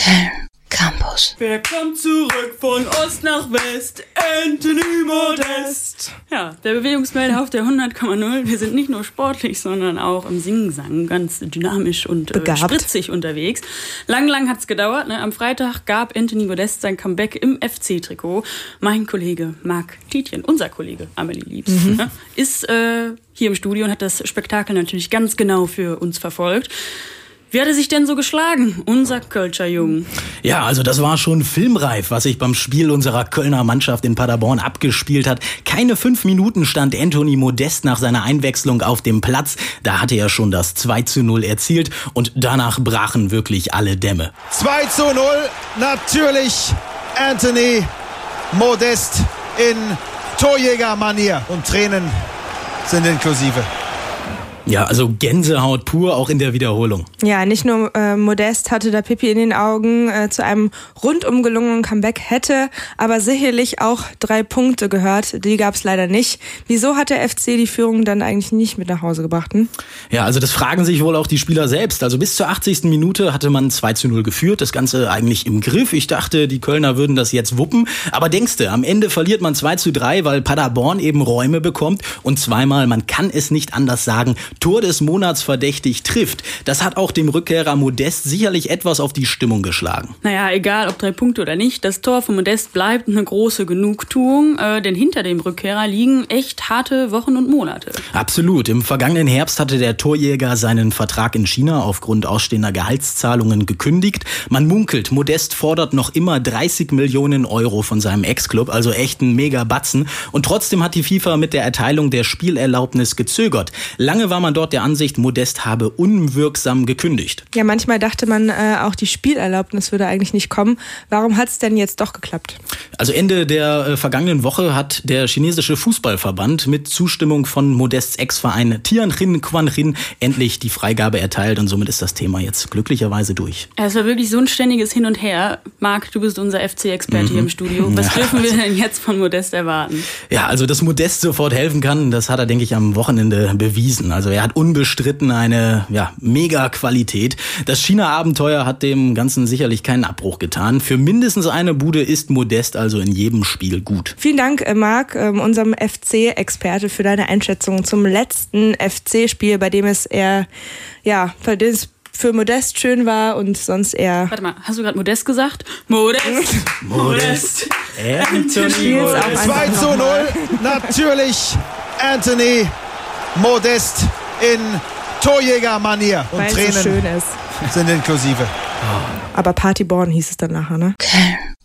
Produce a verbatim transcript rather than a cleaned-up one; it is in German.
Köln Campus. Wer kommt zurück von Ost nach West? Anthony Modest. Ja, der Bewegungsmelder auf der hundert Komma null. Wir sind nicht nur sportlich, sondern auch im Singsang ganz dynamisch und äh, spritzig unterwegs. Lang, lang hat's gedauert. Ne? Am Freitag gab Anthony Modest sein Comeback im F C-Trikot. Mein Kollege Marc Tietjen, unser Kollege Amelie Liebs, mhm. ne? ist äh, hier im Studio und hat das Spektakel natürlich ganz genau für uns verfolgt. Wie hat er sich denn so geschlagen, unser Kölscher Jungen? Ja, also das war schon filmreif, was sich beim Spiel unserer Kölner Mannschaft in Paderborn abgespielt hat. Keine fünf Minuten stand Anthony Modest nach seiner Einwechslung auf dem Platz. Da hatte er schon das zwei zu null erzielt und danach brachen wirklich alle Dämme. zwei zu null, natürlich Anthony Modest in Torjägermanier und Tränen sind inklusive. Ja, also Gänsehaut pur, auch in der Wiederholung. Ja, nicht nur äh, Modest hatte da Pipi in den Augen, äh, zu einem rundum gelungenen Comeback hätte aber sicherlich auch drei Punkte gehört. Die gab es leider nicht. Wieso hat der F C die Führung dann eigentlich nicht mit nach Hause gebracht? Hm? Ja, also das fragen sich wohl auch die Spieler selbst. Also bis zur achtzigsten Minute hatte man zwei zu null geführt, das Ganze eigentlich im Griff. Ich dachte, die Kölner würden das jetzt wuppen. Aber denkste, am Ende verliert man zwei zu drei, weil Paderborn eben Räume bekommt und zweimal, man kann es nicht anders sagen, Tor des Monats verdächtig trifft. Das hat auch dem Rückkehrer Modest sicherlich etwas auf die Stimmung geschlagen. Naja, egal ob drei Punkte oder nicht, das Tor von Modest bleibt eine große Genugtuung, äh, denn hinter dem Rückkehrer liegen echt harte Wochen und Monate. Absolut. Im vergangenen Herbst hatte der Torjäger seinen Vertrag in China aufgrund ausstehender Gehaltszahlungen gekündigt. Man munkelt, Modest fordert noch immer dreißig Millionen Euro von seinem Ex-Club, also echt ein mega Batzen. Und trotzdem hat die FIFA mit der Erteilung der Spielerlaubnis gezögert. Lange war man dort der Ansicht, Modest habe unwirksam gekündigt. Ja, manchmal dachte man, äh, auch die Spielerlaubnis würde eigentlich nicht kommen. Warum hat es denn jetzt doch geklappt? Also Ende der äh, vergangenen Woche hat der chinesische Fußballverband mit Zustimmung von Modests Ex-Verein Tianjin Quanjin endlich die Freigabe erteilt und somit ist das Thema jetzt glücklicherweise durch. Es war wirklich so ein ständiges Hin und Her. Marc, du bist unser F C-Experte mhm. hier im Studio. Was ja. dürfen wir denn jetzt von Modest erwarten? Ja, also dass Modest sofort helfen kann, das hat er, denke ich, am Wochenende bewiesen. Also er hat unbestritten eine ja, Mega-Qualität. Das China-Abenteuer hat dem Ganzen sicherlich keinen Abbruch getan. Für mindestens eine Bude ist Modest also in jedem Spiel gut. Vielen Dank, Marc, unserem F C-Experte, für deine Einschätzung zum letzten F C-Spiel, bei dem es eher, ja, bei dem es für Modest schön war und sonst eher... Warte mal, hast du gerade Modest gesagt? Modest! Modest! Anthony Modest! zwei zu null, natürlich Anthony Modest in Torjägermanier und Weil Tränen so schön ist. sind inklusive. Aber Partyborn hieß es dann nachher, ne? Köln